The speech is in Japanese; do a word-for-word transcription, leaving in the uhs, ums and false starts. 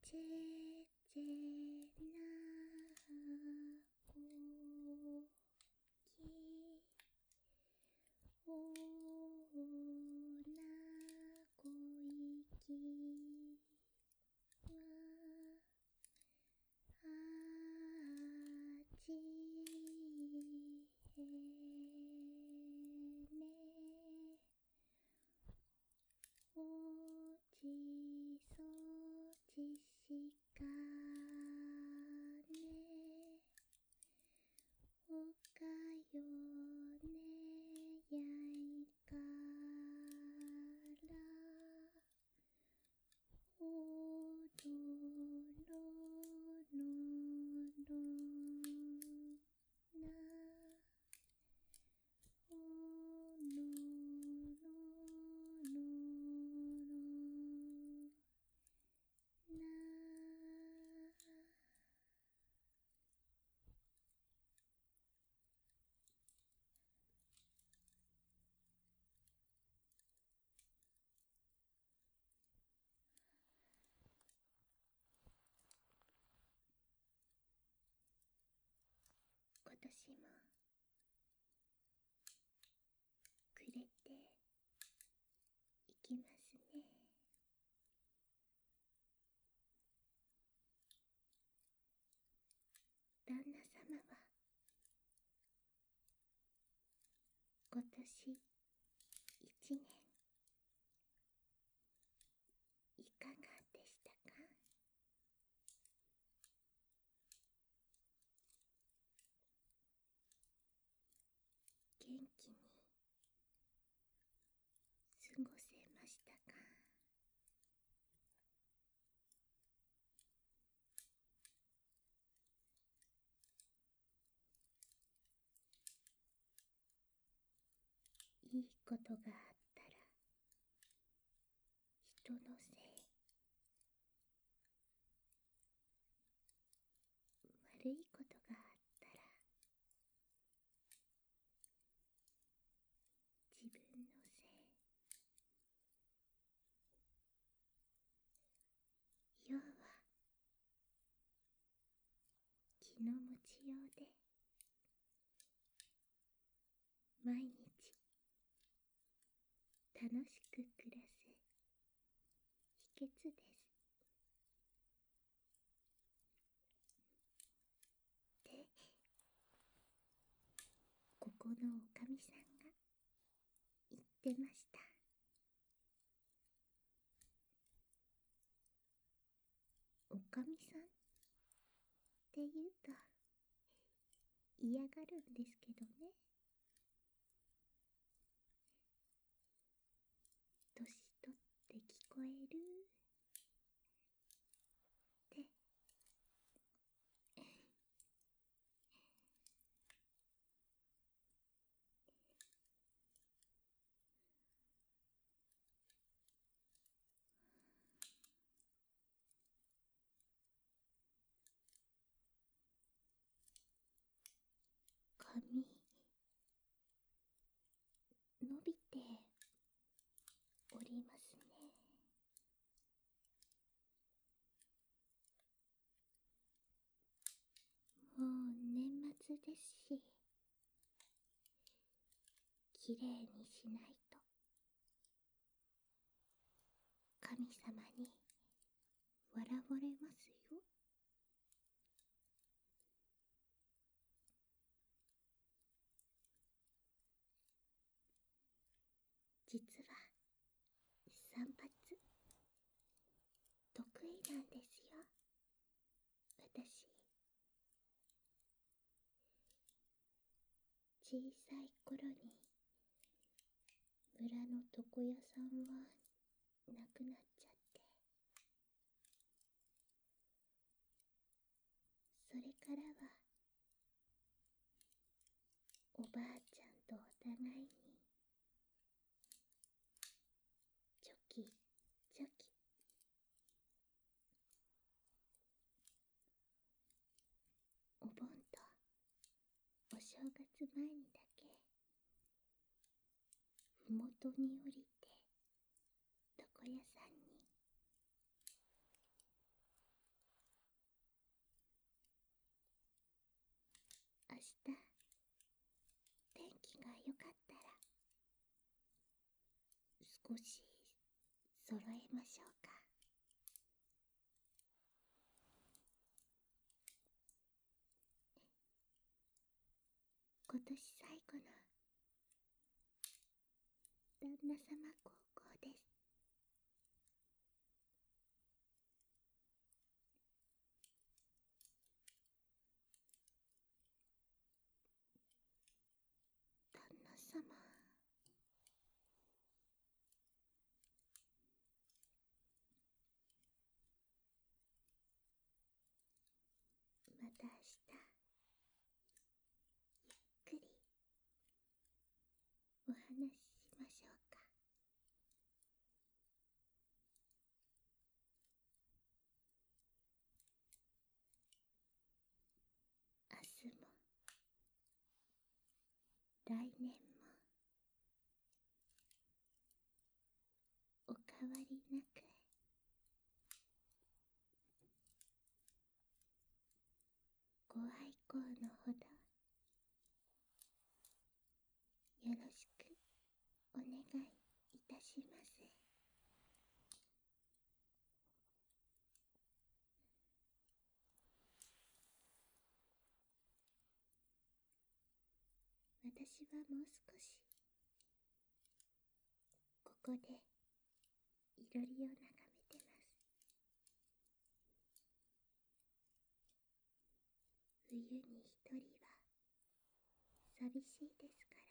ちっちなおきおなこいきはあちへねおちそちしかねおかよねやいからおどろのろなおのろのろな。今年もくれていきますね。旦那様は今年一年いかがでしたか？元気に過ごせましたか？いいことがあったら人のせい、悪いことがあったら自分のせい。要は気の持ちようで毎日楽しく暮らす秘訣です。で、ここのおかみさんが言ってました。おかみさんって言うと嫌がるんですけどね。年取って聞こえるって髪伸びておりますね。もう年末ですし、きれいにしないと神様に笑われますよ。実は散髪得意なんですよ、私。小さい頃に村の床屋さんは亡くなっちゃって、それからはおばあちゃんとお互いにチョキチョキ、お盆とお正月前にだけふもとに降りて床屋さんに少し揃えましょうか。今年最後の旦那様高校です。旦那様、また明日ゆっくりお話ししましょうか。明日も来年もお変わりなくご愛顧のほどよろしくお願いいたします。私はもう少しここでいろりを眺めてます。冬に一人は寂しいですから。